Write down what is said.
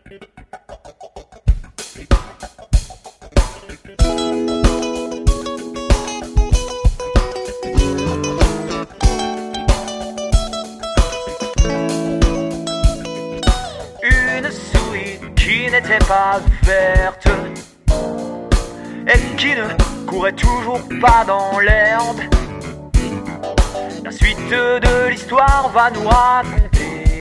Une souris qui n'était pas verte et qui ne courait toujours pas dans l'herbe. La suite de l'histoire va nous raconter